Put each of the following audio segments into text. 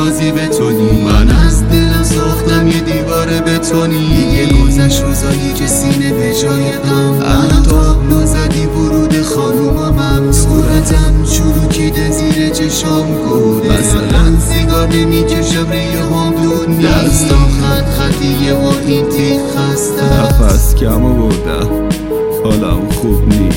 بازی بتونی. من از دلم ساختم یه دیوار بتونی. یه گذشت روزایی که سینه به جای غم الان تابلو زدی ورود خانومم. صورتم چروکیده زیر چشام گوده. مثلا سیگار نمیکشم ریه هم دود نیست. دستم خطیه و این تیغ خسته. نفس کم آوردم حالم خوب نی.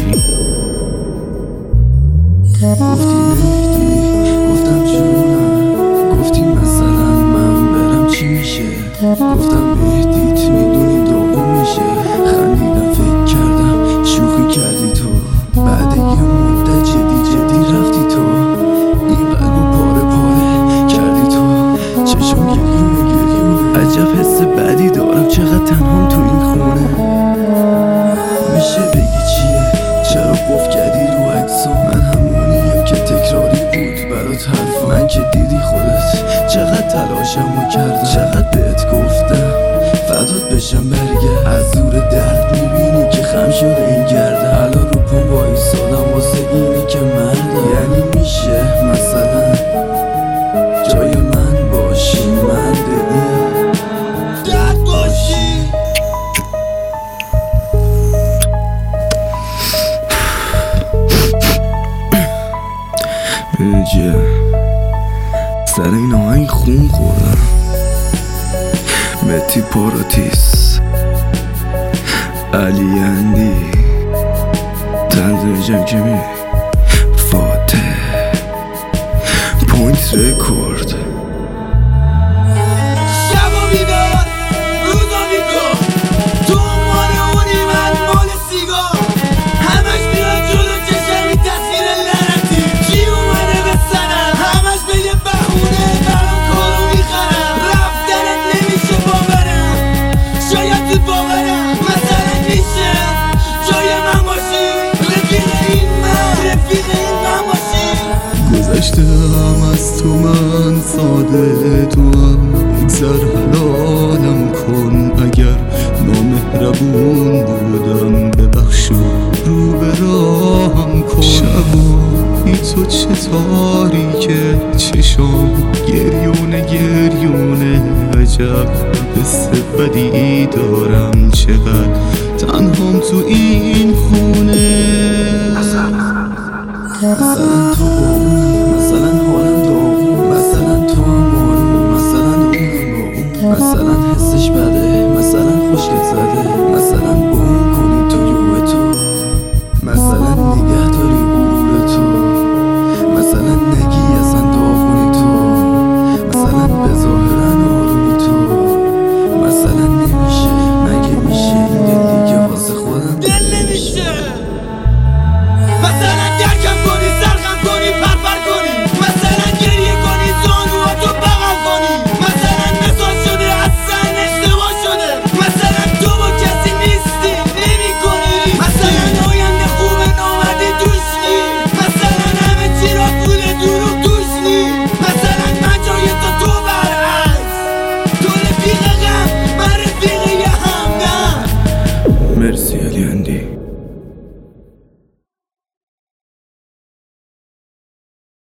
گفتی مهدی گفتم جونم. گفتی مثلا من برم چی میشه. گفتم مهدیت میدونی داغون میشه. خندیدم فکر کردم شوخی کردی تو. بعد یه مدت جدی رفتی تو. این قلبو پاره کردی تو. چشم گریونه عجب حس بدی دارم. چقدر تنهام تو این خونه. میشه بگی چیه چرا قفل کردی رو عکسام. من همونیم که تکراری بود برات حرفم. من که دیدی خودت چقدر تلاشمو کردم. چقدر بهت گفتم فدات بشم برگرد. از دور درد میبینی که خم شده این گرده. الان رو پام وایسادم واسه اینی که مردم. یعنی میشه مثلا جای من باشی. من دلیم درد باشی. میجه سر این آهنگ خون خوردم. متی پاراتیس علی اندی تنظیم جمجمی فاتح پوینت رکورد. شبا بیدار روزا بیکار. تو مال اونی من مال سیگار. همش میاد جلو چشمی تصویر لعنتی. کی اومده به سرم همش به یه بهونه برام کارو میخرم. رفتنت نمیشه باورم. شاید تو باورم مثلا میشه جای من باشی. رفیق این من باشی. گذشتم از تو من ساده تو هم. بگذر حلالم کن اگر نامهربون بودم. ببخش و رو به راهم کن. شبایی تو چه تاریکه چشام گریونه عجب حس بدی دارم. چقدر تنهام تو این خونه. مثلا تو با اونی مثلا حالم داغون. مثلا تو هم آروم مثلا اونم با اون. مثلا حسش بده مثلا خوشگل زده. مثلا با اون کنی تو یوه تو. مثلا نگه داری غرور تو. مثلا نگی اصلا داغونی تو. مثلا به ظاهرن آرومی تو. مثلا نمیشه مگه میشه این دل دیگه واسه خودم دل نمیشه. مثلا درکم کنی سرخم کنی پرپر کنی. مثلا گریه کنی زانواتو بغل کنی. مثلا مثال شده اصلا اشتباه شده. مثلا تو با کسی نیستی نمی کنی. مثلا آینده خوبه نامدی توش نی. مثلا همه چی را پول دروغ توش نی. مثلا من جای تو برعکس. تو رفیق غم من رفیق یه همدم. مرسی علی اندی.